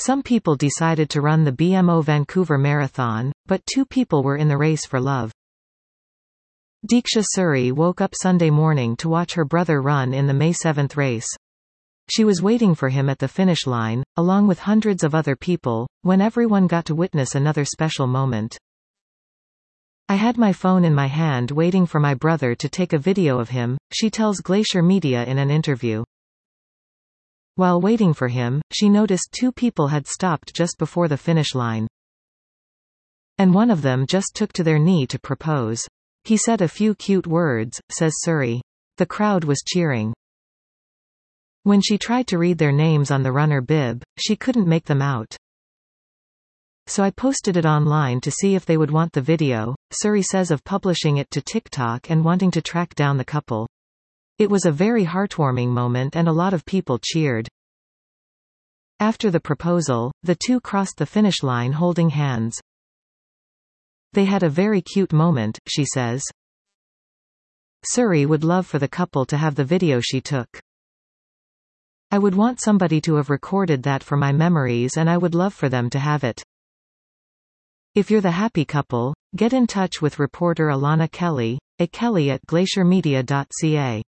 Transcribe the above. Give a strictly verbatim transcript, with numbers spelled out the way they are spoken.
Some people decided to run the B M O Vancouver Marathon, but two people were in the race for love. Diksha Suri woke up Sunday morning to watch her brother run in the May seventh race. She was waiting for him at the finish line, along with hundreds of other people, when everyone got to witness another special moment. I had my phone in my hand waiting for my brother to take a video of him, she tells Glacier Media in an interview. While waiting for him, she noticed two people had stopped just before the finish line. And one of them just took to their knee to propose. He said a few cute words, says Suri. The crowd was cheering. When she tried to read their names on the runner bib, she couldn't make them out. So I posted it online to see if they would want the video, Suri says of publishing it to TikTok and wanting to track down the couple. It was a very heartwarming moment and a lot of people cheered. After the proposal, the two crossed the finish line holding hands. They had a very cute moment, she says. Suri would love for the couple to have the video she took. I would want somebody to have recorded that for my memories and I would love for them to have it. If you're the happy couple, get in touch with reporter Alana Kelly, a Kelly at glacier media dot c a.